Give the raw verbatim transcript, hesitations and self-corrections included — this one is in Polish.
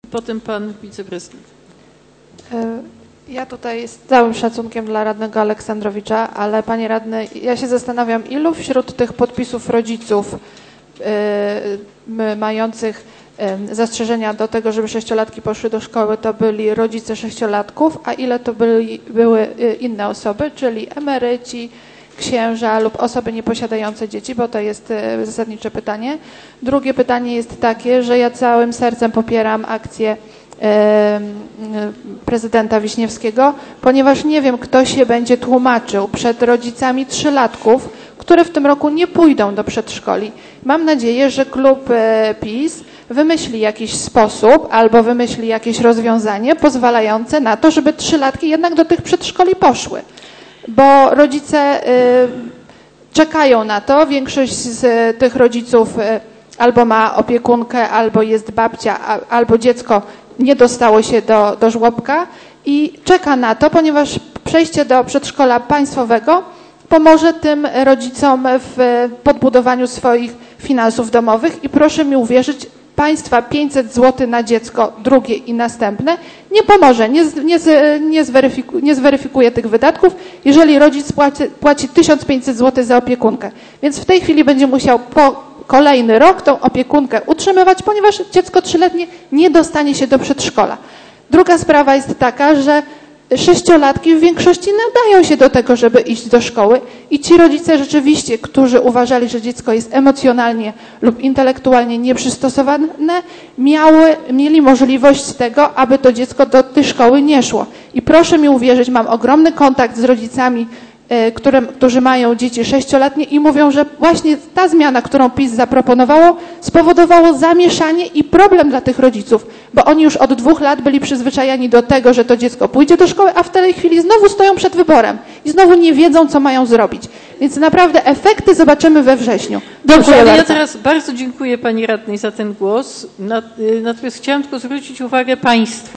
Potem pan wiceprezydent. Ja tutaj z całym szacunkiem dla radnego Aleksandrowicza, ale panie radny, ja się zastanawiam, ilu wśród tych podpisów rodziców y, mających y, zastrzeżenia do tego, żeby sześciolatki poszły do szkoły, to byli rodzice sześciolatków, a ile to byli, były y, inne osoby, czyli emeryci, księża lub osoby nieposiadające dzieci, bo to jest y, zasadnicze pytanie. Drugie pytanie jest takie, że ja całym sercem popieram akcję prezydenta Wiśniewskiego, ponieważ nie wiem, kto się będzie tłumaczył przed rodzicami trzylatków, które w tym roku nie pójdą do przedszkoli. Mam nadzieję, że klub PiS wymyśli jakiś sposób albo wymyśli jakieś rozwiązanie pozwalające na to, żeby trzylatki jednak do tych przedszkoli poszły. Bo rodzice czekają na to. Większość z tych rodziców albo ma opiekunkę, albo jest babcia, albo dziecko nie dostało się do, do żłobka i czeka na to, ponieważ przejście do przedszkola państwowego pomoże tym rodzicom w podbudowaniu swoich finansów domowych i proszę mi uwierzyć, państwa pięćset złotych na dziecko drugie i następne nie pomoże, nie, nie, nie, zweryfiku, nie zweryfikuje tych wydatków, jeżeli rodzic płaci, płaci tysiąc pięćset złotych za opiekunkę. Więc w tej chwili będzie musiał po kolejny rok tą opiekunkę utrzymywać, ponieważ dziecko trzyletnie nie dostanie się do przedszkola. Druga sprawa jest taka, że sześciolatki w większości nadają się do tego, żeby iść do szkoły i ci rodzice rzeczywiście, którzy uważali, że dziecko jest emocjonalnie lub intelektualnie nieprzystosowane, miały, mieli możliwość tego, aby to dziecko do tej szkoły nie szło. I proszę mi uwierzyć, mam ogromny kontakt z rodzicami, Które, którzy mają dzieci sześcioletnie i mówią, że właśnie ta zmiana, którą PiS zaproponowało, spowodowało zamieszanie i problem dla tych rodziców, bo oni już od dwóch lat byli przyzwyczajeni do tego, że to dziecko pójdzie do szkoły, a w tej chwili znowu stoją przed wyborem i znowu nie wiedzą, co mają zrobić. Więc naprawdę efekty zobaczymy we wrześniu. Dobrze, ale ja teraz bardzo dziękuję pani radnej za ten głos. Natomiast chciałam tylko zwrócić uwagę państwa.